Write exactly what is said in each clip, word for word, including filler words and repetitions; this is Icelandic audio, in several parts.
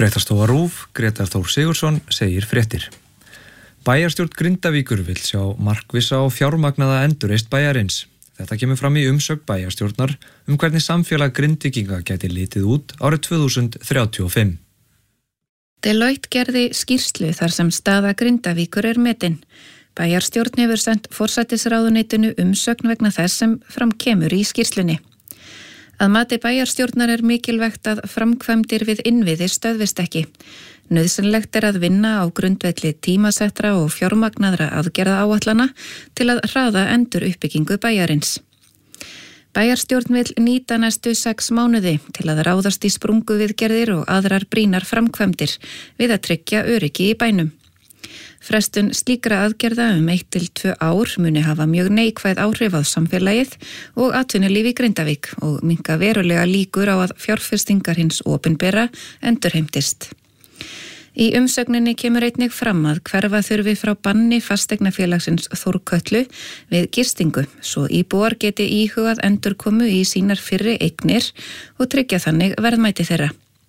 Fréttastofa RÚV, Grétar Þór Sigurðsson, segir fréttir. Bæjarstjórn Grindavíkur vill sjá markvissa og fjármagnaða endurreist bæjarins. Þetta kemur fram í umsögn bæjarstjórnar um hvernig samfélag Grindvíkinga gæti litið út árið tvö þúsund þrjátíu og fimm. Deloitte gerði skýrslu þar sem staða Grindavíkur er metin. Bæjarstjórn hefur sent forsætisráðuneytinu umsögn vegna þess sem fram kemur í skýrslunni. Að mati bæjarstjórnar er mikilvægt að framkvæmdir við innviði stöðvist ekki. Nauðsynlegt er að vinna á grundvelli tímasettra og fjármagnaðra aðgerða áætlana til að hraða endur uppbyggingu bæjarins. Bæjarstjórn vill nýta næstu sex mánuði til að ráðast í sprunguviðgerðir og aðrar brýnar framkvæmdir við að tryggja öryggi í bænum. Frestun slíkra aðgerða um eitt til tvö ár muni hafa mjög neikvæð áhrif á samfélagið og atvinnulíf í Grindavík og minnka verulega líkur á að fjárfestingar hins opinbera endurheimtist. Í umsögninni kemur einnig fram að hverfa þurfi frá banni fasteignafélagsins Þórkötlu við gistingu, svo íbúar geti íhugað endurkomu í sínar fyrri eignir og tryggja þannig verðmæti þeirra.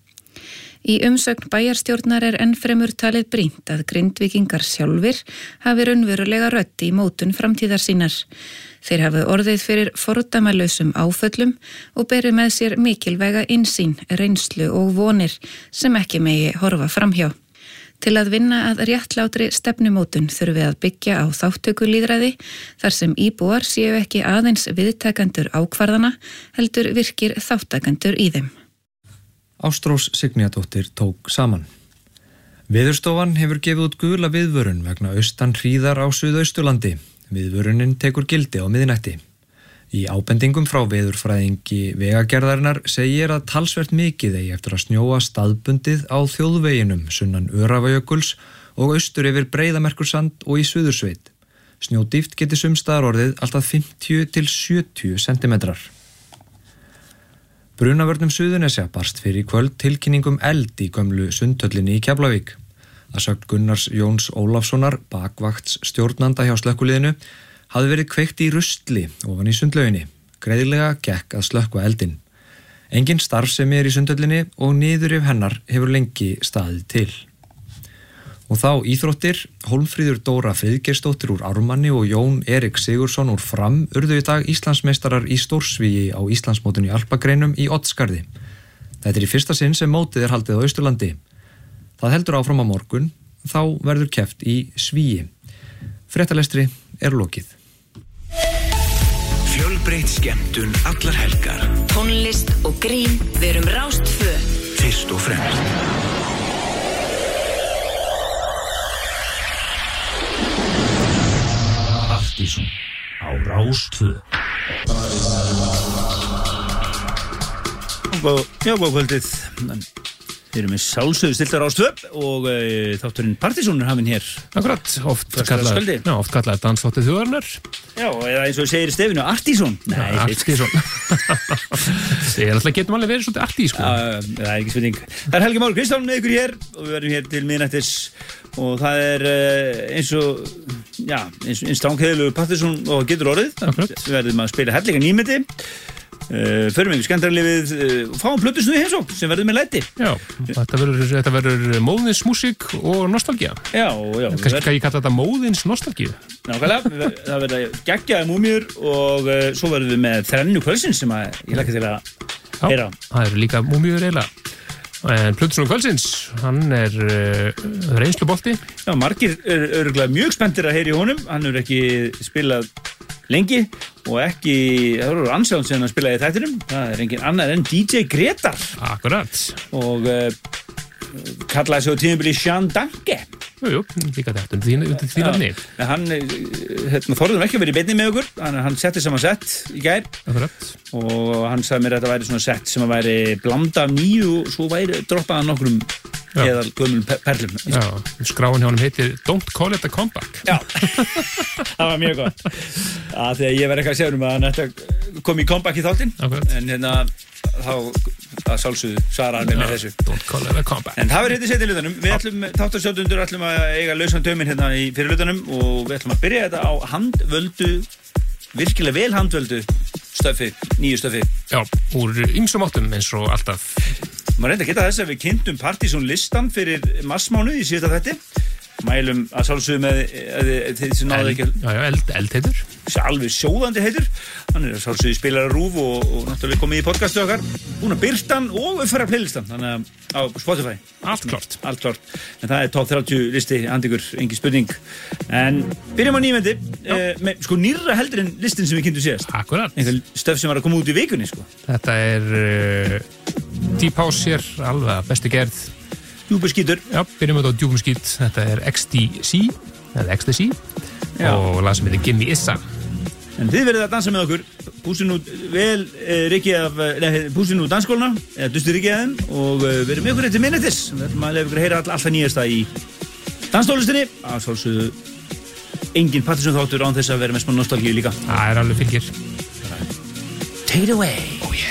Í umsögn bæjarstjórnar er ennfremur talið brýnt að Grindvíkingar sjálfir hafi raunverulega rödd í mótun framtíðar sínar. Þeir hafi orðið fyrir fordæmalausum áföllum og beri með sér mikilvæga innsýn, reynslu og vonir sem ekki megi horfa framhjá. Til að vinna að réttlátri stefnumótun þurfi að byggja á þátttökulýðræði þar sem íbúar séu ekki aðeins viðtakendur ákvarðana heldur virkir þáttakendur í þeim. Ástrós Signýjadóttir tók saman. Veðurstofan hefur gefið út gula viðvörun vegna austan hríðar á Suðausturlandi. Viðvörunin tekur gildi á miðnætti. Í ábendingum frá veðurfræðingi Vegagerðarinnar segir að talsvert mikið eigi eftir að snjóa staðbundið á þjóðveginum sunnan Öræfajökuls og austur yfir Breiðamerkursand og í Suðursveit. Snjódýpt geti sums staðar orðið alltaf fimmtíu til sjötíu sentimetrar. Brunavörnum Suðurnesja barst fyrir kvöld tilkynningum eld í gömlu sundhöllinni í Keflavík. Að sögn Gunnars Jóns Ólafssonar, bakvakts stjórnanda hjá slökkviliðinu, hafði verið kveikt í rusli ofan í sundlauginni. Greiðlega gekk að slökkva eldinn. Engin starfsemi er í sundhöllinni og niðurrif hennar hefur lengi staðið til. Og þá íþróttir, Hólmfríður Dóra Friðgeirsdóttir úr Ármanni og Jón Erik Sigurðsson úr Fram urðu í dag Íslandsmeistarar í stórsvígi á Íslandsmótinu í alpagreinum í Oddsskarði. Þetta er í fyrsta sinn sem mótið er haldið á Austurlandi. Það heldur áfram á morgun, þá verður keppt í svíi. Fréttalestri er lokið. Fjölbreytt skemmtun allar helgar. Tónlist og grín, við erum Rás tvö. Fyrst og fremst. Aftísum á Rás tvö. Já, góð kvöldið. Við erum með sjálfsögðu stiltar Rás tvö og e, þátturinn Partizón er hafinn hér. Akkurat, oft kallað, já, oft kallað dansþáttur þjóðarinnar. Já, eða eins og segir í stefinu, Artísón. Nei, Artísón. Ég er alltaf getum alveg verið svolítið artí, sko. Já, það er ekki spurning. Það er Helgi Már Kristján með ykkur hér og við verðum hér til miðnættis og það er eins og, já, eins, eins strángheðilegur Partizón og getur orðið. Akkurat. Við verðum að spila hellinga nýmeti. Uh, förum við skemmtarlifið uh, og fáum plötusnúi heimsókn sem verður með læti. Já, þetta verður, þetta verður móðinsmúsík og nostalgía. Já, já. Kannski ver... ég kalla þetta móðins nostalgíu. Nákvæmlega, það verður geggjaði múmjur og uh, svo verðum við með þrennu kvöldsins sem að ég lakka til að heyra. Já, það eru líka múmjur eiginlega. En plötusnúi kvöldsins, hann er uh, reynslubolti. Já, margir eru örugglega mjög spenntir að heyra í honum. Hann hefur ekki spilað lengi og ekki, það voru ansjáðan sem hann spilaði í þættinum, það er engin annar en D J Gretar. Akkurat. Og uh, kallaði svo tímabili Sean Danke. Jú, jú, líka þetta um þín, um þín afni. Ja, hann, hérna, þorðum ekki að vera í beinni með okkur, hann, hann setti saman sett í gær. Akkurat. Og hann sagði mér að þetta væri svona sett sem að væri blanda af nýju og svo væri droppaði nokkrum eða gömul perlum. Já, skráin hjá honum heitir Don't Call It a Comeback. Já, það var mjög gott. Að þegar ég verði ekki að segja um að hann ætti að koma í comeback í þáttinn. Akkurat. En hérna, þá að sjálfsögðu svara hann með, með þessu. Don't Call It a Comeback. En það verður hérna setið í hlutunum. Við ætlum, þáttarsjóðundur ætlum að eiga lausan tauminn hérna í fyrir hlutunum og við ætlum að byrja þetta á handvöldu, virkilega vel handvöldu stöfi, nýju stöfi. Já, úr ýmsum áttum eins og alltaf. Maður reynda að geta þess að við kynntum Partizón listan fyrir marsmánuð í síðasta þætti. Mælum að sjálfsögðu með þeir sem náðu ekki já, já, eld, eld heitur alveg sjóðandi heitur. Hann er að sjálfsögðu spilar að rúf og, og náttúrulega komið í podcastu okkar, búin að byrta hann og uppfæra playlistan, þannig að á Spotify allt klart, allt klart. En það er top þrjátíu listi, Andikur, engin spurning. En byrjum á nýjumvendi eh, með sko nýrra heldur en listin sem við kynntum síðast. Akkurat. Einhver stöf sem var að koma út í vikunni sko. Þetta er uh, Deep House hér, alveg að bestu gerð. Djúpur skítur. Já, byrjum við á djúpum skít. Þetta er X T C eða X T C Já. Og lag sem heitir Gimme Issa. En þið verðið að dansa með okkur. Púsið nú vel eh, Rikki af, nei, púsið nú dansskóluna, eða dustu Rikki af þeim og eh, verið með okkur eftir minnetis. Við ætlum að lefa ykkur að heyra all, alltaf nýjasta í danstólistinni. Að sjálfsögðu engin Partizón þáttur án þess að vera með smá nostalgíu líka. Það er alveg fylgir. Take it away. Oh yeah.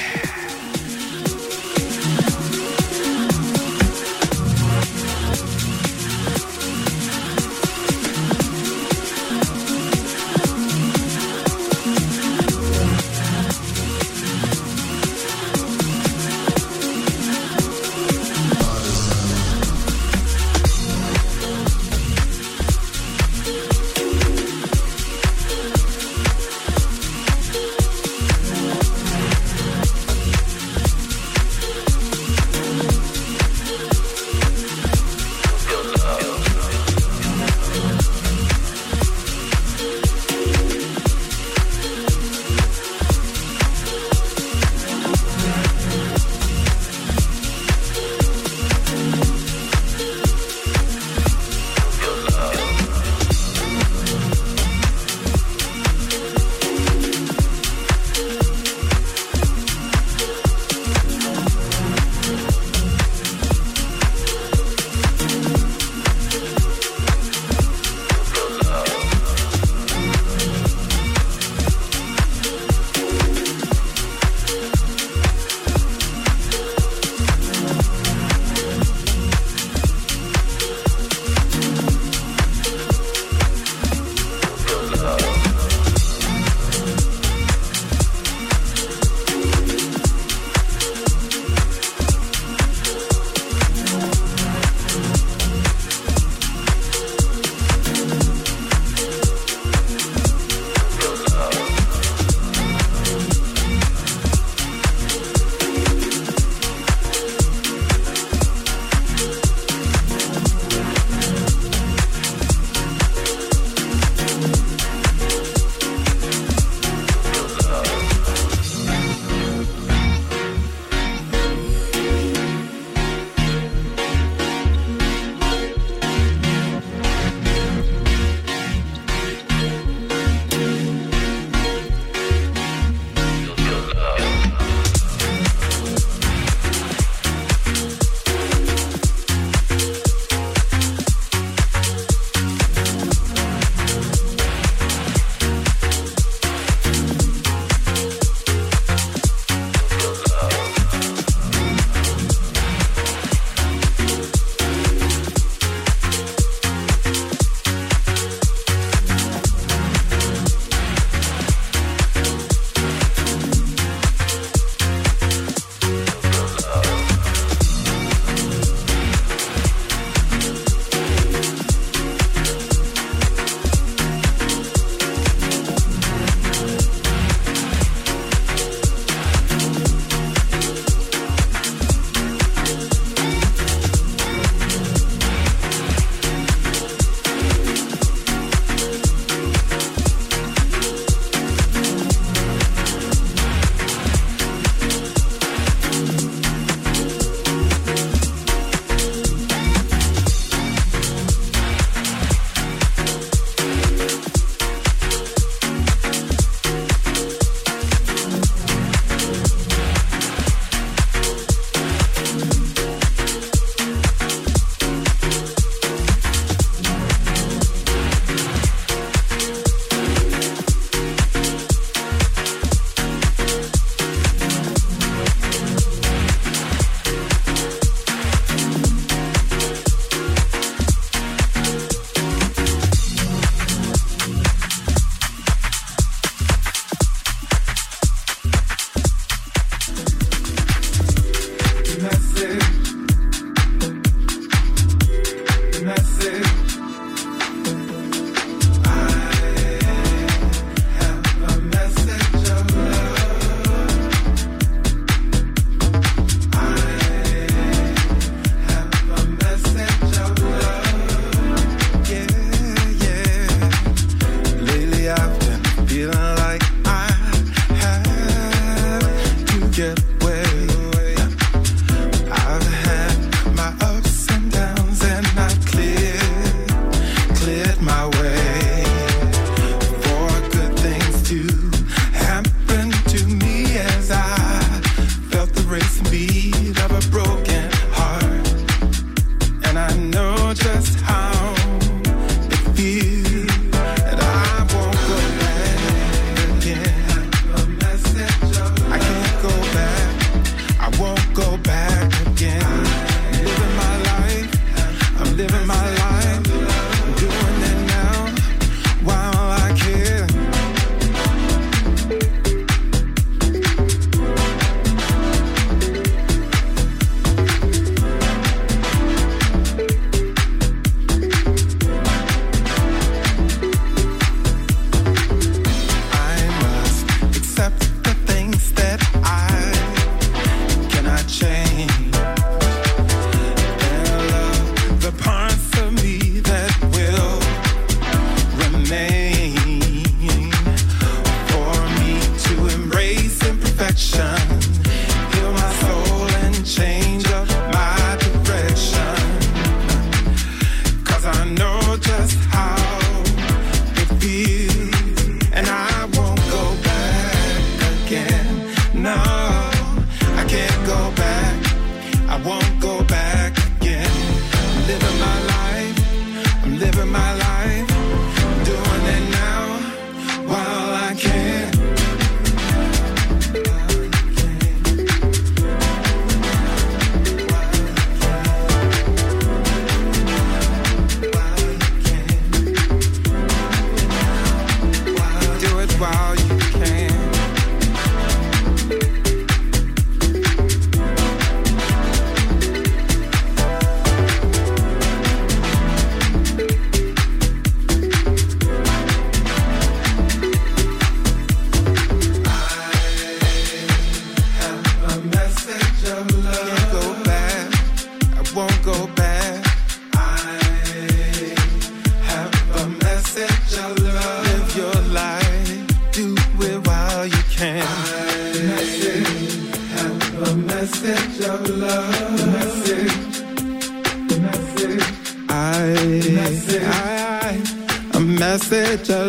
of love. The message. The message. I, message. I, I, a message of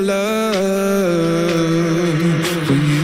love for you.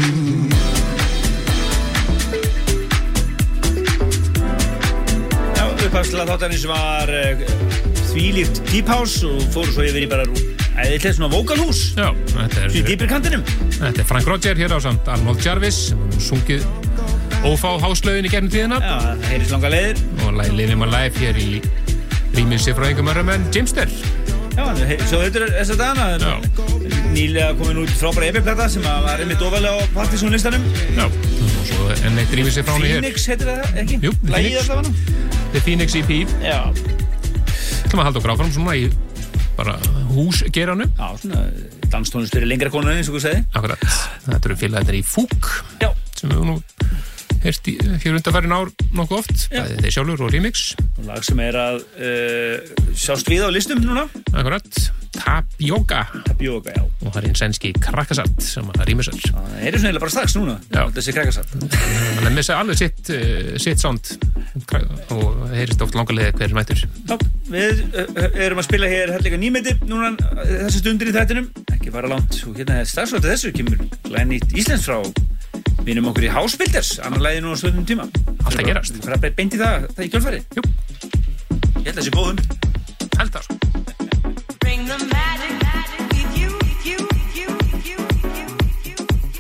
Já, upphafslega þáttarins var uh, þvílíkt Deep House og fóru svo yfir í bara æðislega svona vokalhús. Já, þetta er... Svo í dýpri kantinum. Þetta er Frank Roger hér á samt Arnold Jarvis sem hefur sungið ófá háslögin í gegnum tíðina. Já, það heyrist langa leiðir. Og lagið Living My Life hér í rýmissi frá engum öðrum en Jimster. Já, svo þetta er þess að dana. Nýlega komin út frábæra E P-plata sem var einmitt ofalega á partysónlistanum. Já, og svo enn eitt rýmissi frá henni hér. Phoenix heitir það, ekki? Jú, Lagið allavega. The Phoenix E P. Já. Það maður halda okkur áfram svona í bara húsgeiranu. Já, svona danstónlist fyrir lengra konu eins og þú segði. Akkurat. Þetta eru félagarnir í Fúk. Já. Sem við nú heyrst í hér undanfærin ár nokkuð oft. Bæði þeir sjálfur og remix. Lag sem er að uh, sjást við á listum núna. Akkurat. Tapioca. Tapioca, já. Og það er einn sænski krakkasat sem að remixar. Það er svona eiginlega bara strax núna. Já. Þessi krakkasat. Þannig að missa alveg sitt, uh, sitt sound og það heyrist oft langarlega hver mættur. Já, við uh, erum að spila hér hellega nýmeti núna þessi stundir í þættinum. Ekki bara langt. Og hérna er starfsvætið þessu kemur glænýtt íslenskt frá vinum okkur í House Builders, annar lagi nú á stundum tíma. Allt að gerast. Við fyrir að beint í það, það í kjölfari. Jú. Ég held að það sé góðum. Held það sko. Bring the magic, magic with you, with you, with you, with you, with you, with you, with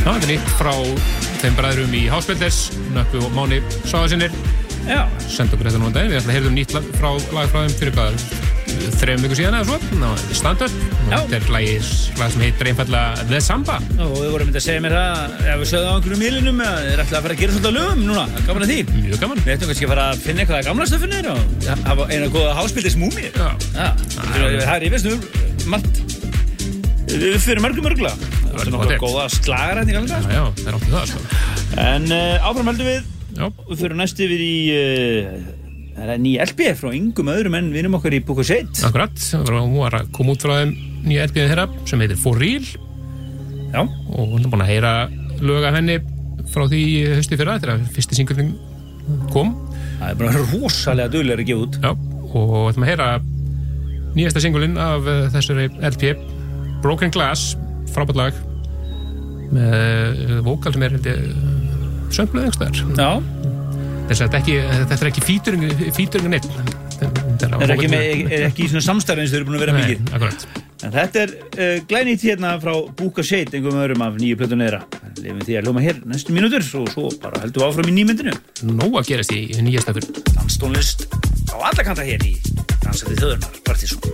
Já, þetta er nýtt frá þeim bræðrum í Háspilders, Nökkvi og Máni Sváðarsinnir. Já. Senda okkur þetta nú um daginn. Við ætlum að heyrðum nýtt lag frá, lag frá þeim fyrir hvað þrejum vikur síðan eða svo. Ná, stand-up. Þetta er lagið, lag sem heitir einfallega The Samba. Já, og við vorum myndið að segja mér það, ef við sögðum á einhverjum miðlunum, að þið er alltaf að fara að gera svolítið lögum núna. Gaman að því. Mjög gaman. Við ættum kannski að fara að finna eitthvað gamla stöffunir og hafa eina góða Háspilders múmi. Já. Já. Það er í vestu margt. Við fyrir mörgum mörgla. Það er nokkað góða slagarætninga líka. Já, já, það er áttið það, sko. En uh, áfram höldum við. Já. Við fyrir næst yfir í uh, það er ný L P frá yngum öðrum en vinum okkar í Búkaseit. Akkurat, hún var að koma út frá þeim nýja L P þeirra sem heitir For Real. Já. Og hún er búin að heyra lög af henni frá því hausti fyrra þegar fyrsti singullin kom. Það er bara rosalega duglegur að gefa út. Já, og við ætlum að heyra nýjasta singullin af uh, þessari L P, Broken Glass, frábært lag með uh, vókal sem er held ég söngluð einhverstaðar. Já. Þess að þetta, ekki, þetta er ekki featuring, featuring neitt. Það er ekki, með, er ekki í svona samstarfi eins og þau eru búin að vera mikið. Nei, akkurat. En þetta er uh, glænýtt hérna frá Búkaseit, einhverjum öðrum af nýju plötu neðra. Lefum því að hljóma hér næstu mínútur og svo bara heldum við áfram í nýmyndinu. Nóg að gerast í nýjasta fyrir. Danstónlist á alla kanta hér í Dansandi þjóðurnar, Partíson.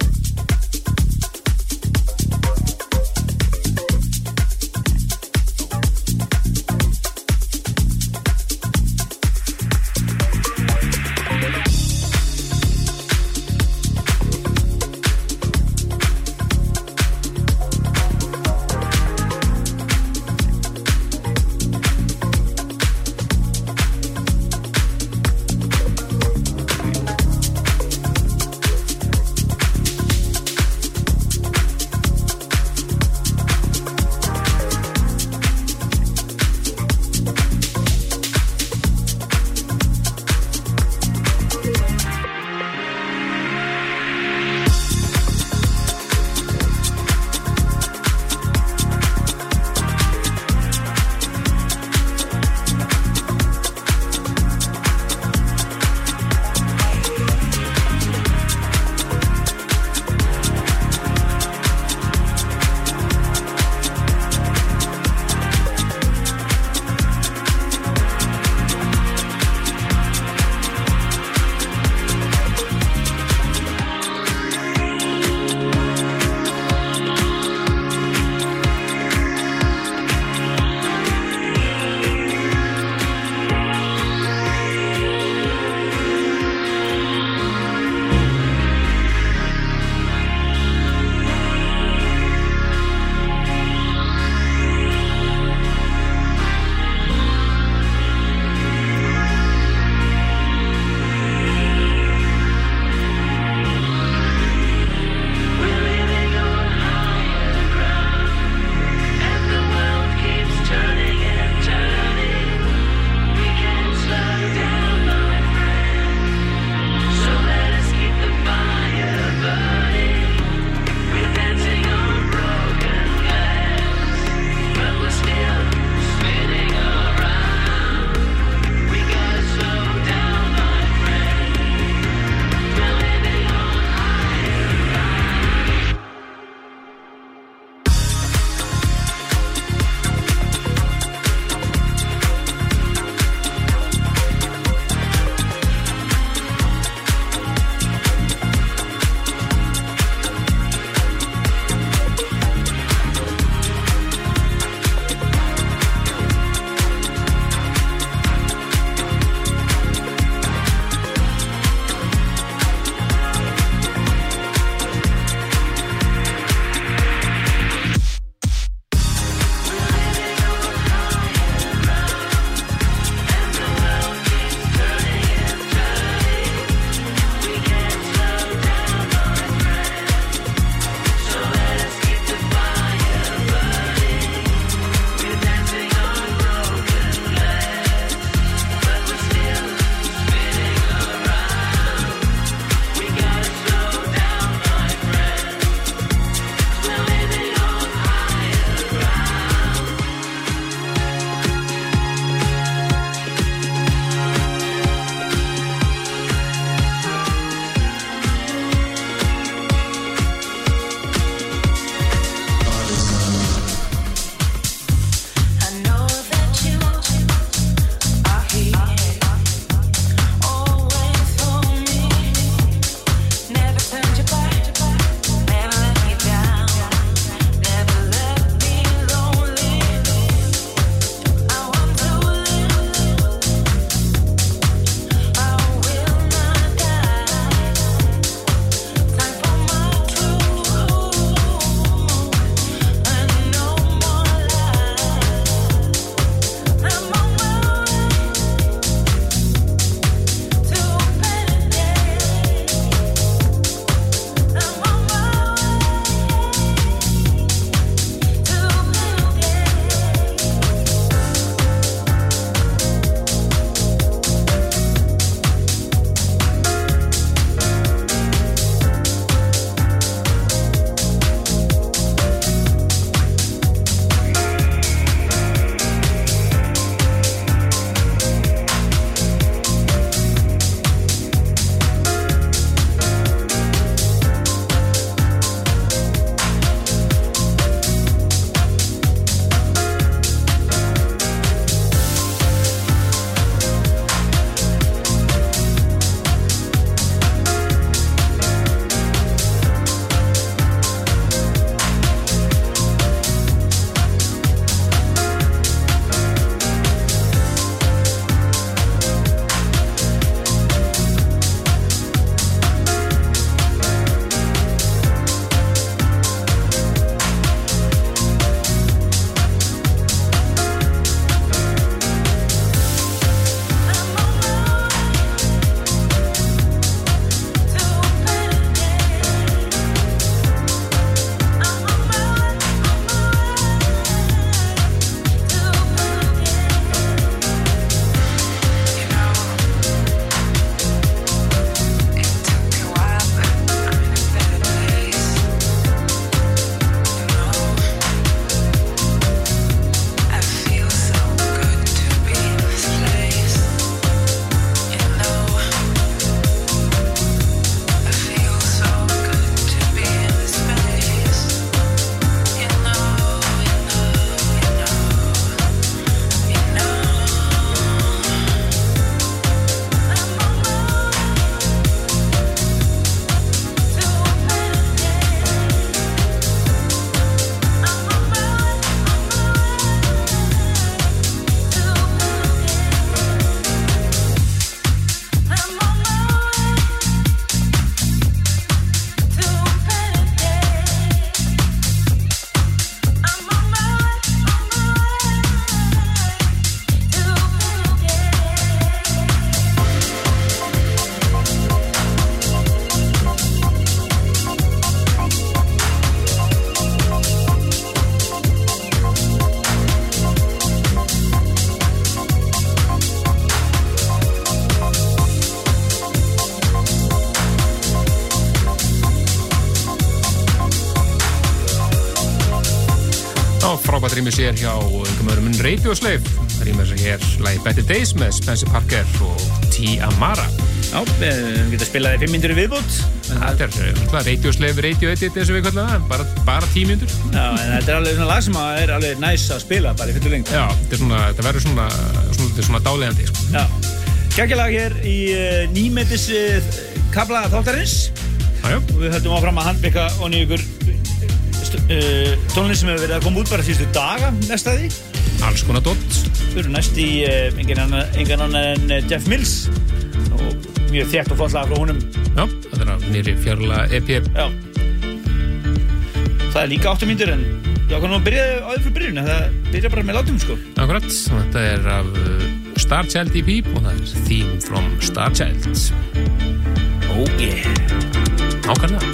að rýmja sér hjá einhverjum öðrum en Radio Slave. Það rýmja sér hér lagi Better Days með Spencer Parker og T. Amara. Já, við getum spilað í fimm mínútur í viðbót. Það er alltaf Radio Slave, Radio Edit eins og við kallum það, bara, bara tíu mínútur. Já, en þetta er alveg svona lag sem er alveg næs að spila bara í fullu lengt. Já, þetta er svona, þetta verður svona, svona, svona dáleiðandi, sko. Já, geggjalag hér í uh, nýmetis uh, kafla þáttarins. Já, já. Og við höldum áfram að handbygga onni ykkur uh, tónlist sem hefur verið að koma út bara síðustu daga, næsta því. Alls konar dott. Við erum næst í uh, engan annan, engan annan en uh, Jeff Mills og mjög þétt og flott lag frá honum. Já, þetta er af nýri fjárlega E P. Já. Það er líka átta mínútur en já, hvernig maður byrjaði áður fyrir byrjun, það byrja bara með látum, sko. Akkurat, þetta er af Star Child E P og það er Theme from Star Child. Oh yeah. Nákvæmlega.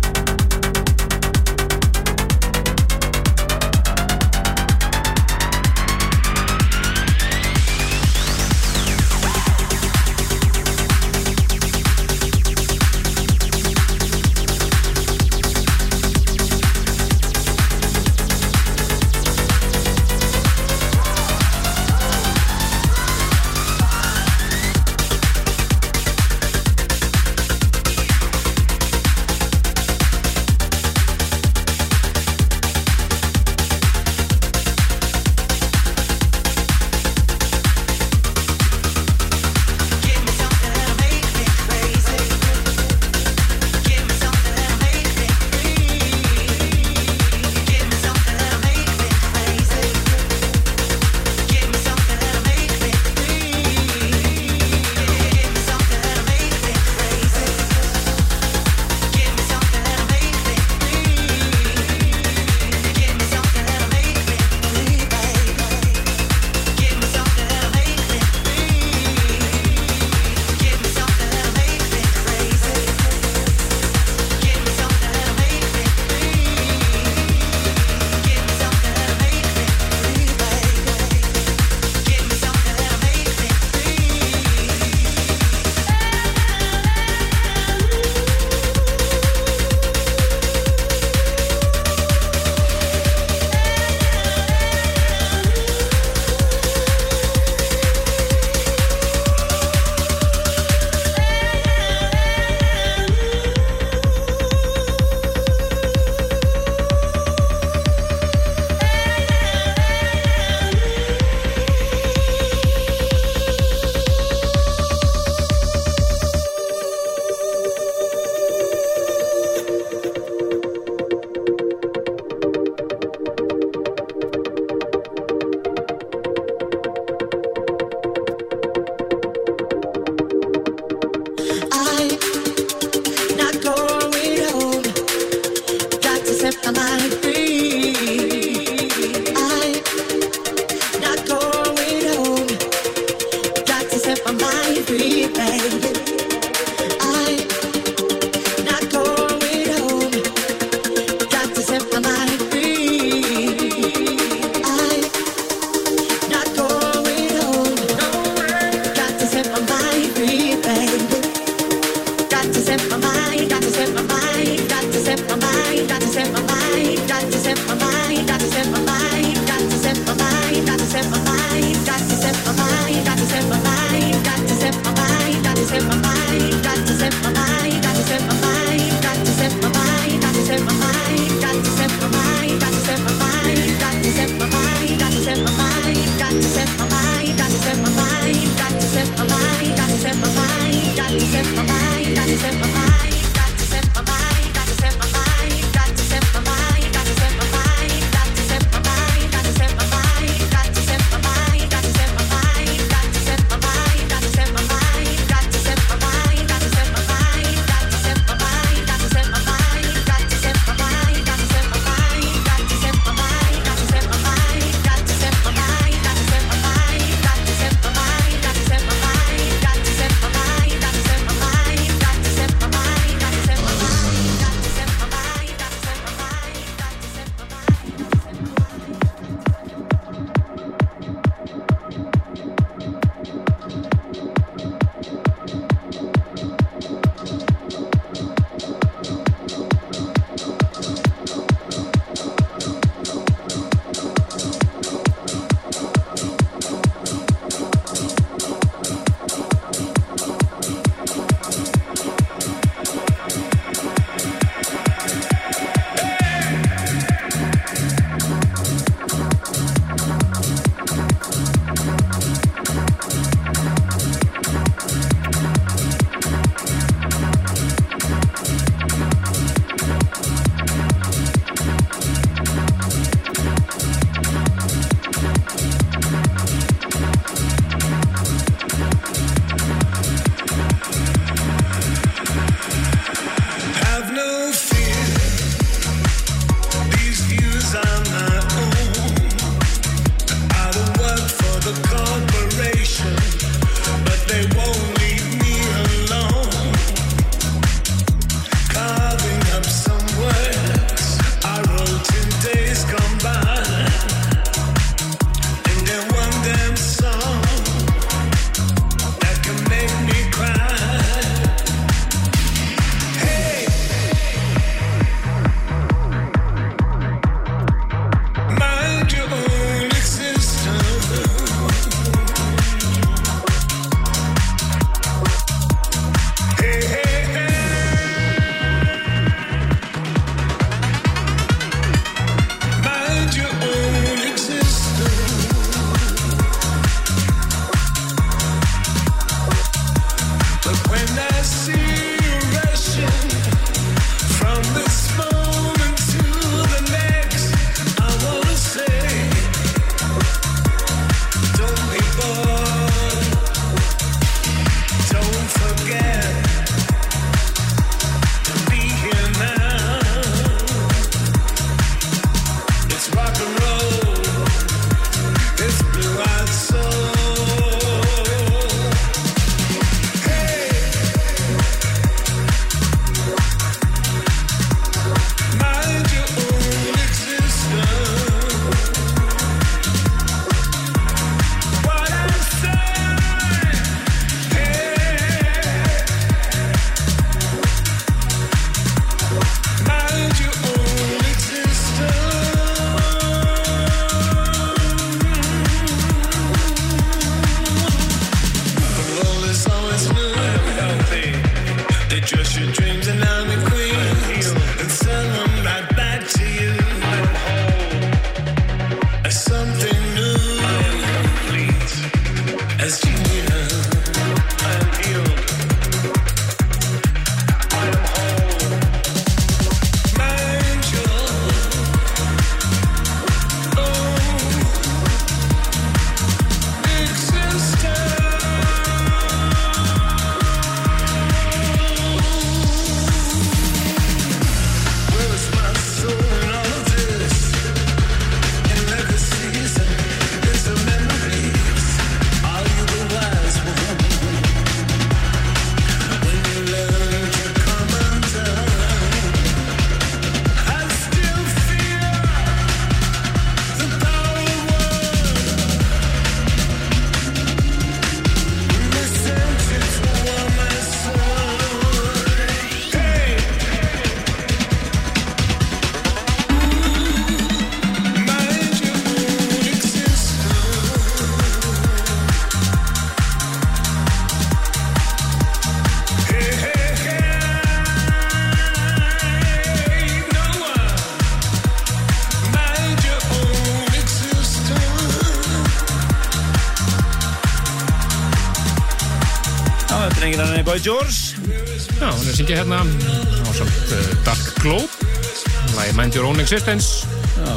Boy George. Já, hún er að syngja hérna á samt uh, Dark Globe, lagi Mind Your Own Existence. Já.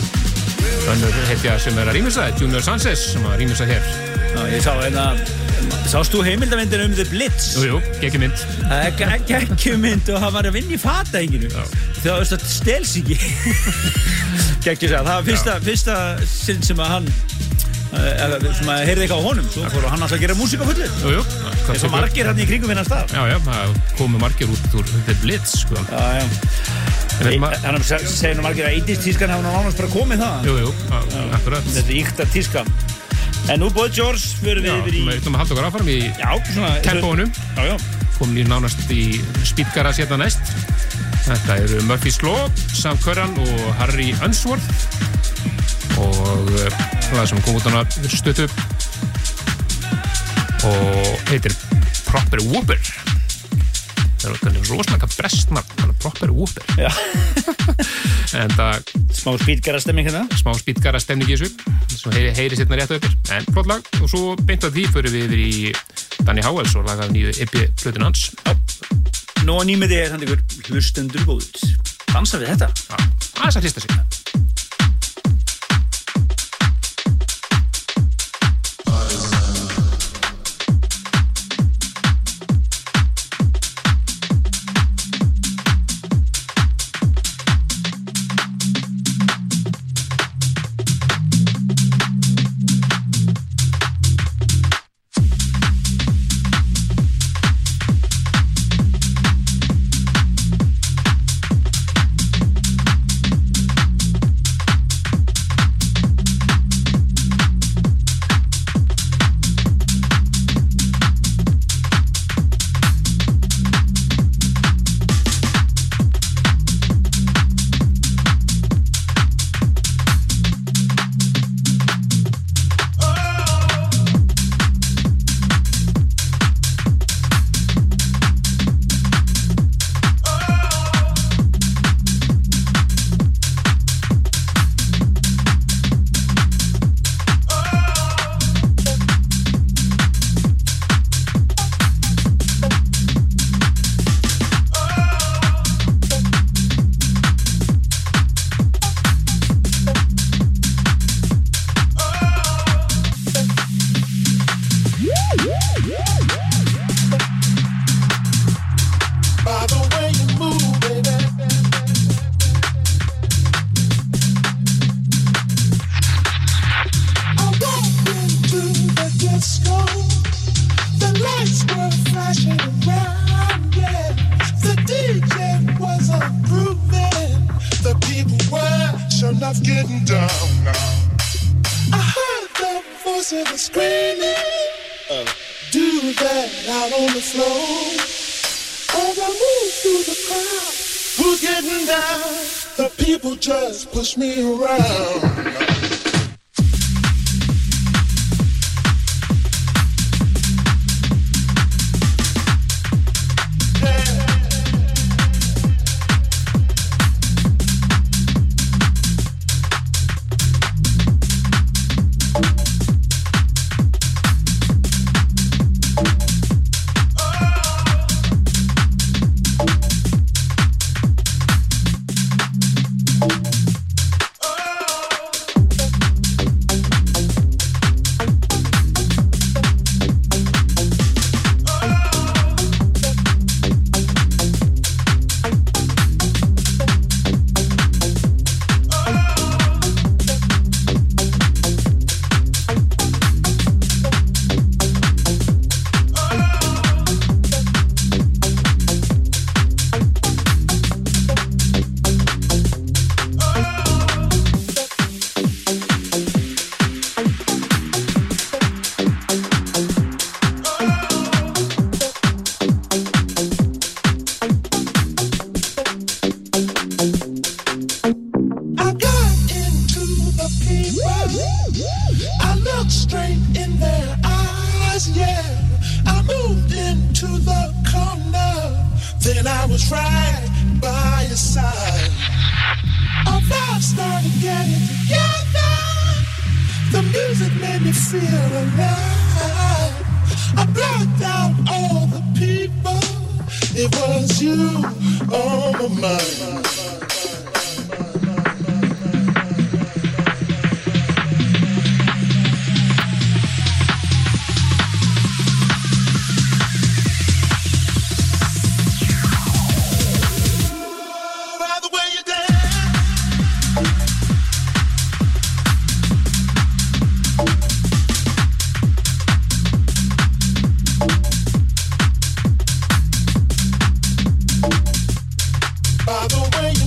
Og önnur heitja sem er að rýmisa það, Junior Sanchez sem að rýmisa hér. Já, ég sá hérna, sást þú heimildamindin um The Blitz? Jú, jú, geggjumynd. Það er geggjumynd og hann var að vinna í fataenginu. Þegar það var stelsíki. Geggjum segja, það var fyrsta, fyrsta sinn sem að hann sem að heyrði eitthvað á honum, svo fór hann alltaf að gera músík á fullu. Jú, jú. Eins og margir hann í kringum hennar stað. Já, já, það komu margir út úr The Blitz, sko. Já, já. Þannig að segja nú margir að eighties tískan hafa nú nánast bara komið það. Jú, jú, akkurat. Þetta íkta tíska. En nú Boy George fyrir við yfir í... Já, við ætlum að halda okkar áfram í tempónum. Já, já. Komum í nánast í Speedgarage hérna næst. Þetta eru Murphy's Law, Sam Curran og Harry Unsworth. Og það sem kom út hana stötu og heitir Proper Whooper. Það er rosalega brestnafn, Proper Whooper. Já. En það... Smá Speedgarage stemning hérna. Smá Speedgarage stemning í þessu. Svo heyri, heyri sérna rétt öppir. En flott lag. Og svo beint að því fyrir við yfir í Danny Howells og lagað nýju E P-plötun hans. Já. Nú að nýmið þið er hann ykkur hlustendur góðut. Dansa við þetta. Já. Aðeins að hrista sig. Push me around. then I was right by your side. Our vibes started getting together. The music made me feel alive. I blocked out all the people. It was you on my mind. By the way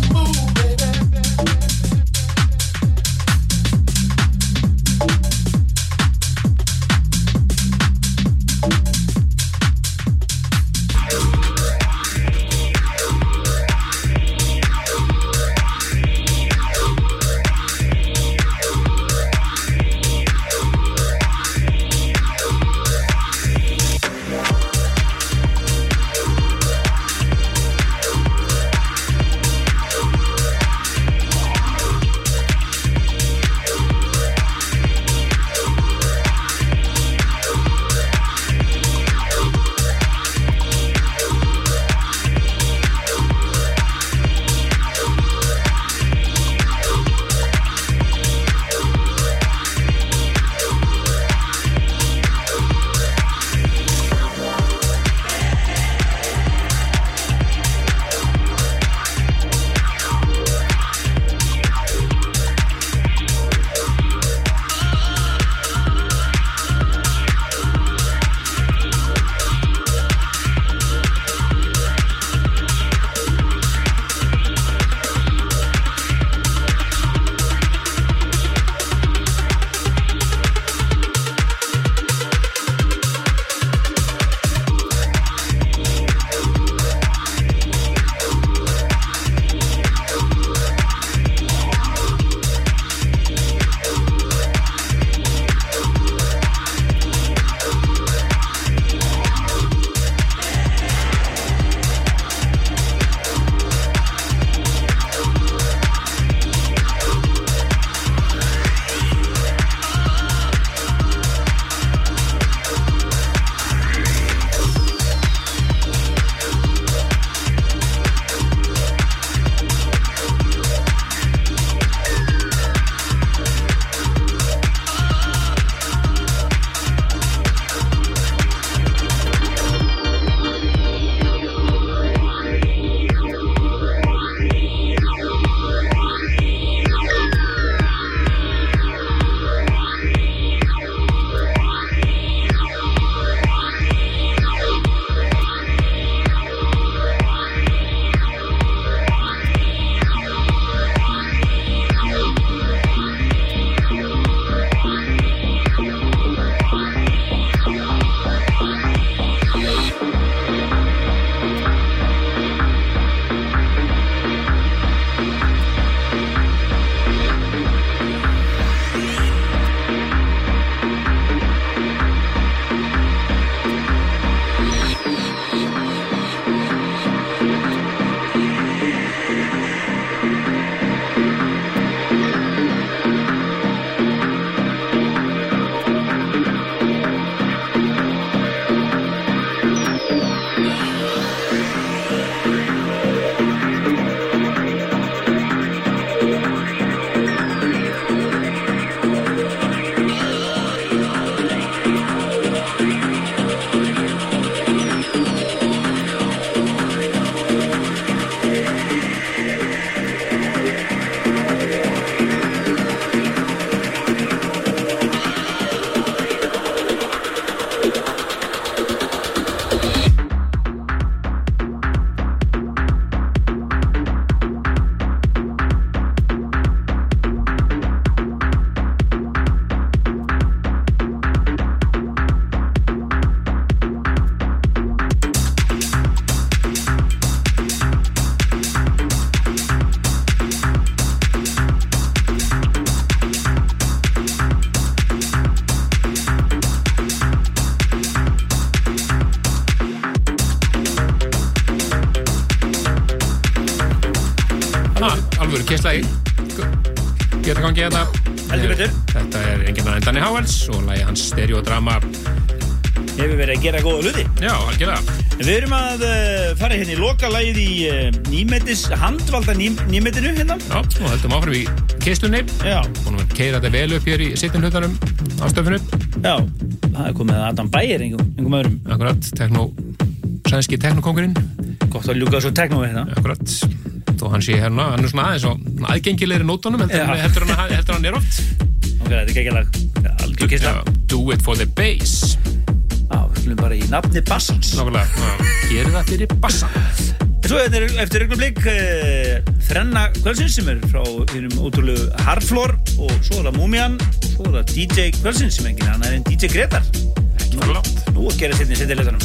Kisslagi geta gangi hérna. Heldur betur. Þetta er enginn annar en Danny Howells og lagi hans Stereodrama. Hefur verið að gera góða hluti. Já, algjörlega. Við erum að uh, fara hérna í loka lagið í uh, nýmetis, handvalda ný, nýmetinu hérna. Já, og heldum áfram í Kisslunni. Já. Og nú keira þetta vel upp hér í sittinhlutanum á stöfunu. Já, það er komið Adam Beyer einhverjum, einhverjum öðrum. Akkurat, tekno, sænski teknokongurinn. Gott að ljúka svo tekno hérna. Akkurat. Þó hann sé hérna, hann er svona aðeins og aðgengilegri nótunum heldur, heldur, hann, heldur hann er oft. Ok, þetta er geggjalag. Algjör Kissla. Do it for the bass. Já, við skulum bara í nafni bassans. Nákvæmlega, gerir það fyrir bassan. Svo er eftir augnablik uh, þrenna kvöldsins sem er frá hennum ótrúlegu Hardfloor og svo er það Múmían og svo er það D J kvöldsins sem enginn hann er en D J Gretar. Ekki fyrir langt. Nú að gera setni settiletanum.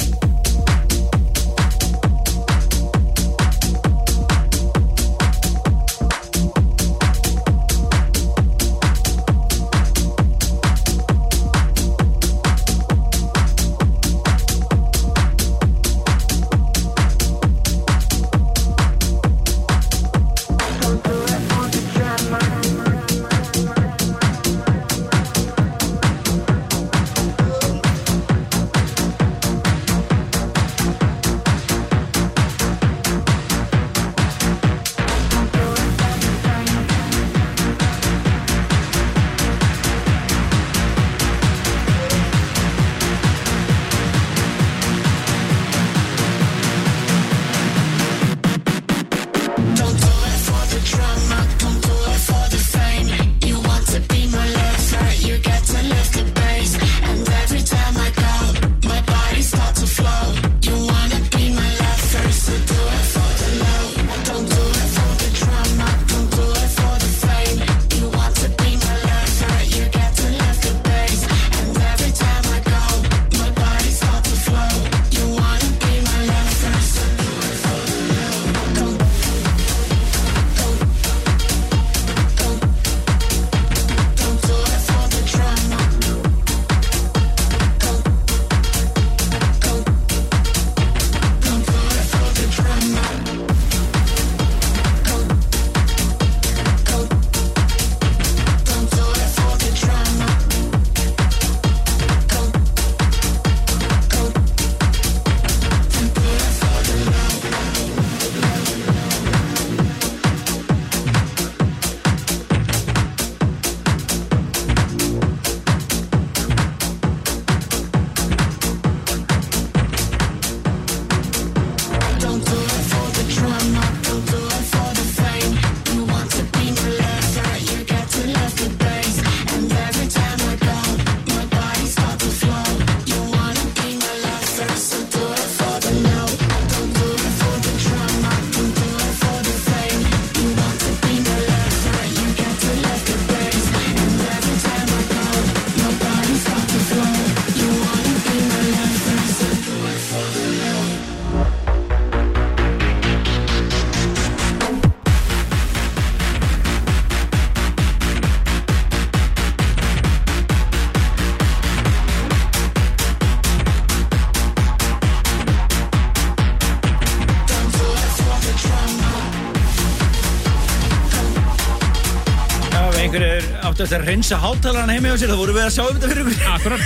Þetta er að reynsa hátalarna heima hjá sér, það voru við að sjá um þetta fyrir ykkur. Akkurat.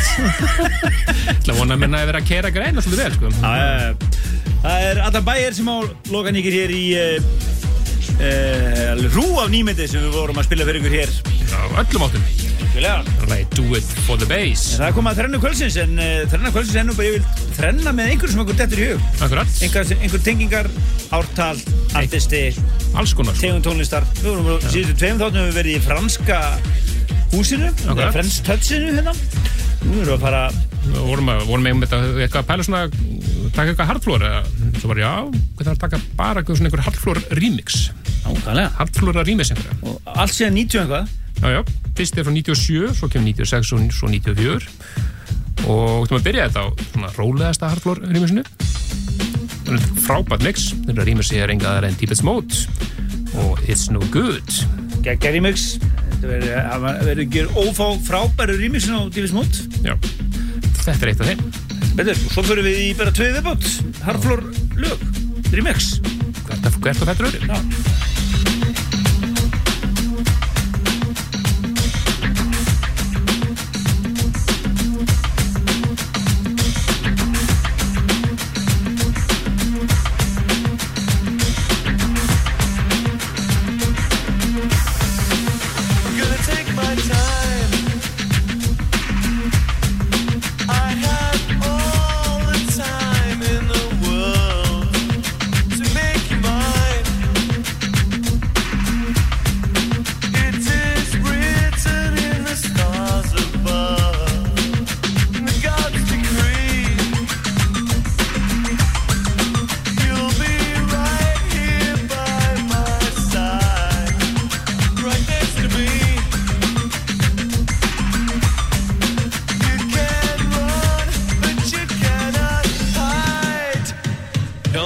Það vona að minna að vera að keyra greina svolítið vel, sko. Já, það er Adam Beyer sem á lokan ykkur hér í uh, uh, hrú af nýmyndi sem við vorum að spila fyrir ykkur hér. Já, öllum áttum. Skilja. Það er Do It for the Bass. En það er komið að þrennu kvöldsins, en uh, þrenna kvöldsins er nú bara ég vil þrenna með einhverjum sem okkur dettur í hug. Akkurat. Einhver, einhver tengingar, ártal, artisti, alls konar. Tegund tónlistar. Við vorum síðustu tveim þáttum við verið í franska húsinu, Friends Touchinu hérna. Nú erum við að fara... Við vorum að, vorum með þetta, eitthvað að pæla svona, taka eitthvað Hardfloor, eða svo var já, hvernig að taka bara eitthvað svona einhver Hardfloor remix. Nákvæmlega. Hardfloor remix einhverja. Og allt síðan níutíu eitthvað. Já, já, fyrst er frá níutíu og sjö, svo kemur níutíu og sex og svo níutíu og fjögur. Og þú maður byrja þetta á svona rólegasta Hardfloor remixinu. Það er frábært mix, þetta remixi er enga aðra en Deepest Mode og It's No Good. Geggja remix. Það verður ekki ófá frábæru remixin á Deepest Mode. Já, þetta er eitt af þeim. Betur, og svo fyrir við í bara tvö viðbót. Hardfloor lög, remix. Hvert að þetta öðru? Já.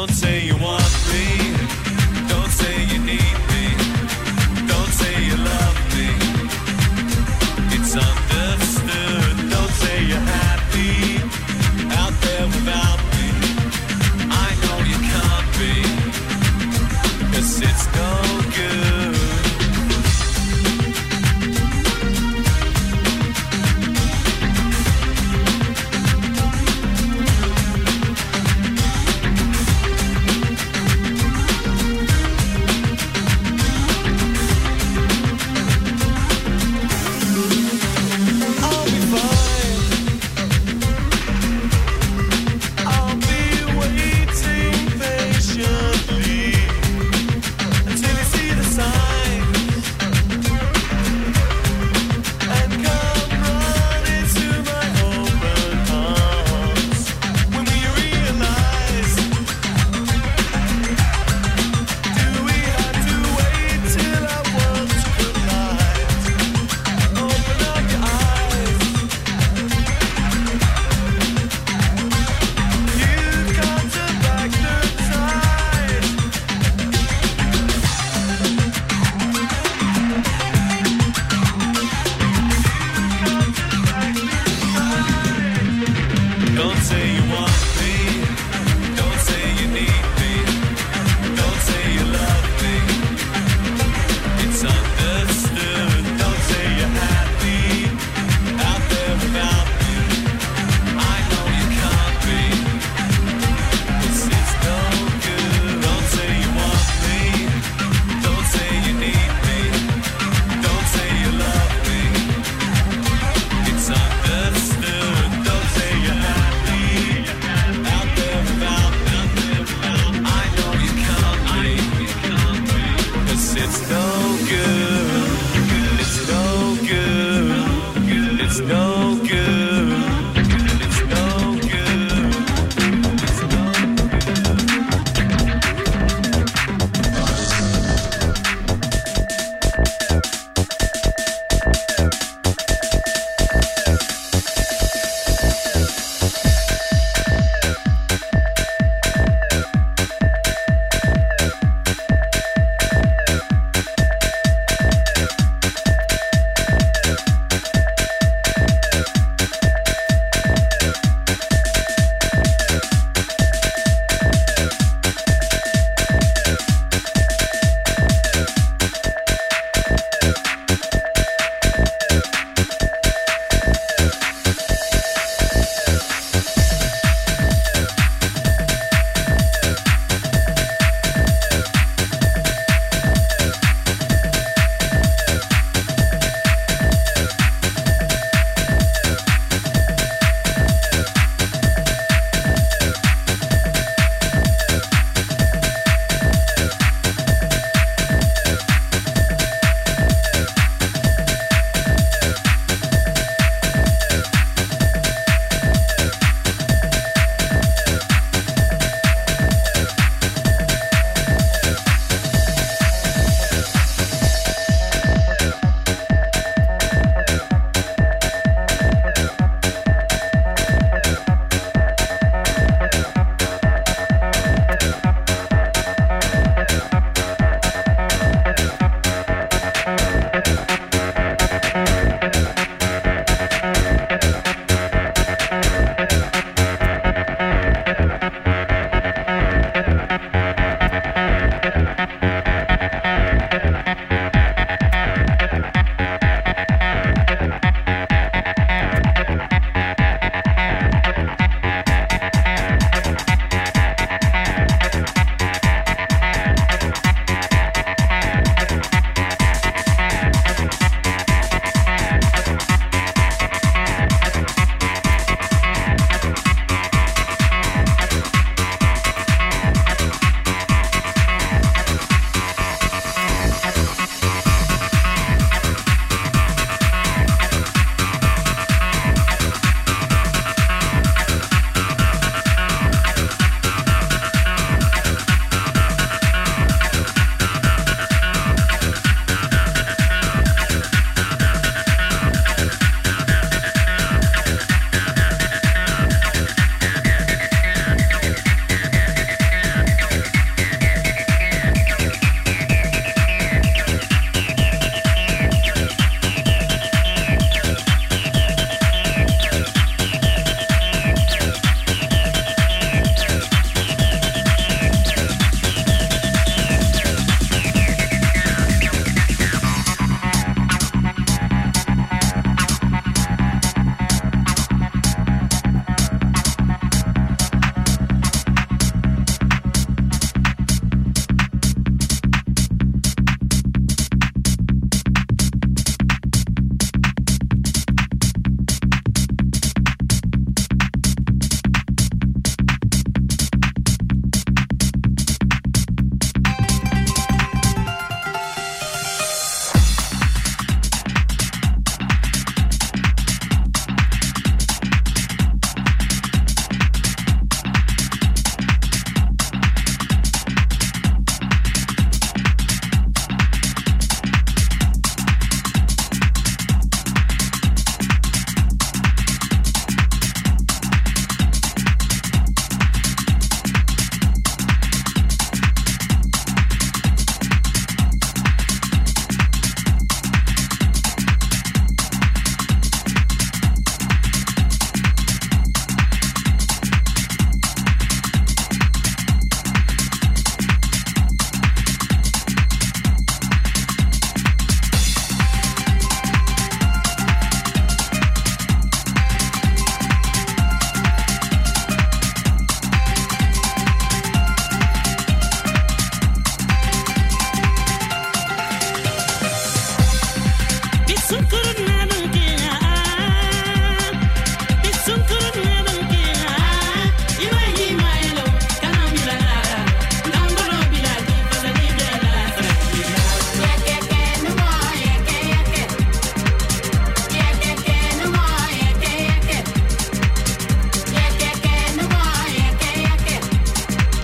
Don't say you want me. Don't say you need me. Don't say you love me. It's understood. Don't say you're happy out there without me. I know you can't be, 'cause it's no good. Don't say you want